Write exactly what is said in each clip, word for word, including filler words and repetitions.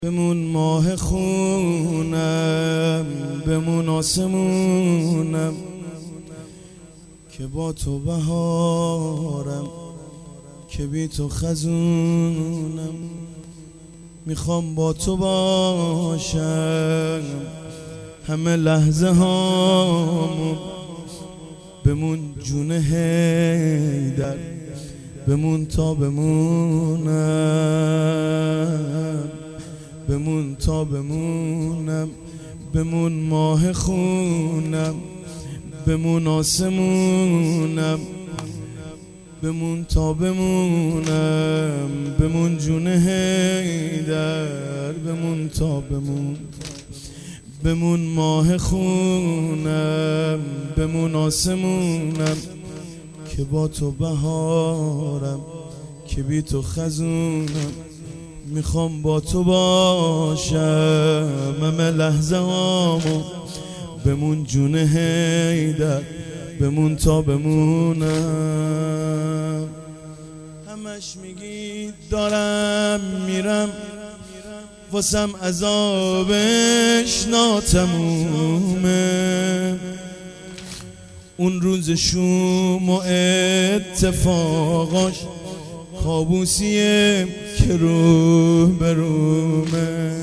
بمون ماه خونم، بمون آسمونم که با تو بهارم، که بی تو خزونم. میخوام با تو باشم همه لحظه هامون. بمون جون حیدر، بمون تا بمونم، بمون تا بمونم. بمون ماه خونم، بمون آسمونم، بمون تا بمونم. بمون جون حیدر، بمون تا بمون. بمون ماه خونم، بمون آسمونم که با تو بهارم، که بی تو خزونم. میخوام با تو باشم همه لحظه هامو. بمون جون حیدر، بمون تا بمونم. همش میگی دارم میرم، واسم عذابش ناتمومه. اون روز شوم و اتفاقاش کابوسیه که رو برومه.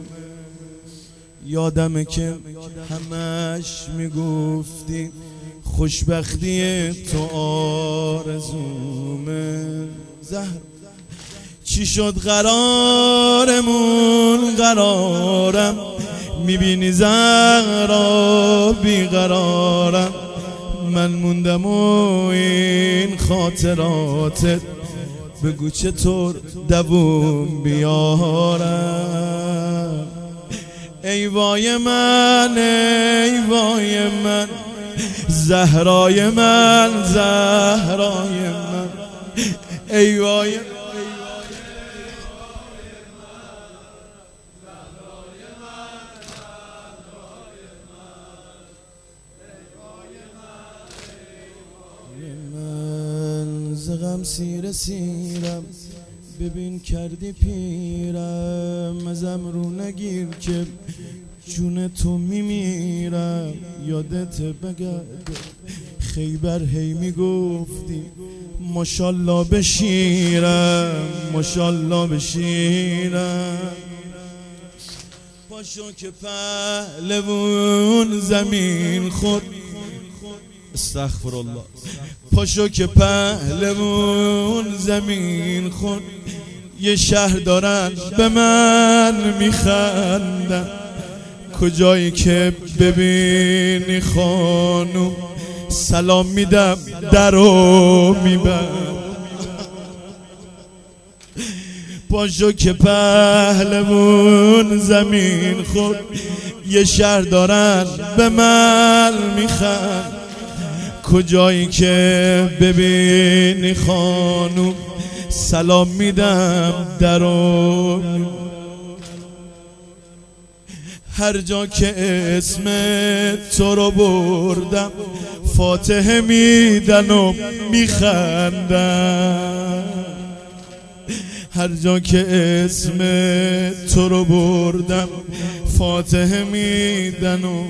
یادمه که همش میگفتی خوشبختی تو آرزومه. زهر چی شد قرارمون قرارم، میبینی زهرا بیقرارم. من موندم و این خاطراتت، بگو چطور دووم بیارم. ای وای من، ای وای من، زهرای من، زهرای من. ای وای غم سیر سیرم، ببین کردی پیرم. ازم رو نگیر که جون تو میمیرم. یادت بگرد خیبر هی میگفتی ماشالله بشیرم، ماشالله بشیرم. پاشو که پهلوون زمین خود، استغفرالله. پاشو که پهلوون زمین خود، یه شهر دارن به من میخندن. کجایی که ببینی خانوم سلام میدم درو میبند. پاشو که پهلوون زمین خود، یه شهر دارن به من میخند. کجایی که ببینی خانوم سلام میدم درو. هر جا که اسم تو رو بردم فاتحه میدن و میخندن. هر جا که اسم تو رو بردم فاتحه میدن و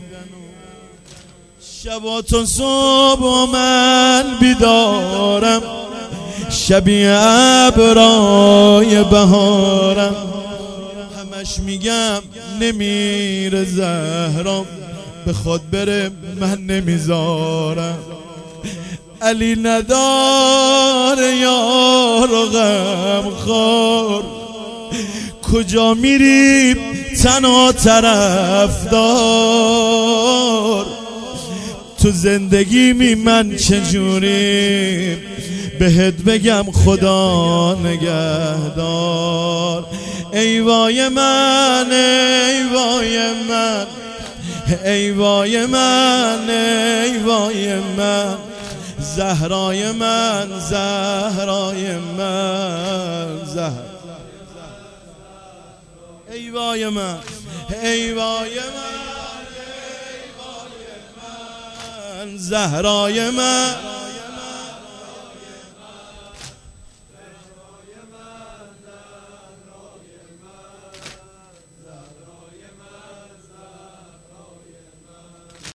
شبات و صبح من بیدارم، شبیه ابرای بهارم. همش میگم نمیره زهرام، بخواد بره من نمیذارم. علی نداره یار و غم خور، کجا میری تنها طرفدار. تو زندگی می من چجوری بهت بگم خدا نگهدار. ای وای من، ای وای من، ای وای من، ای وای من، زهرای من، زهرای من، زهر. ای وای من، ای وای من، زهرای من.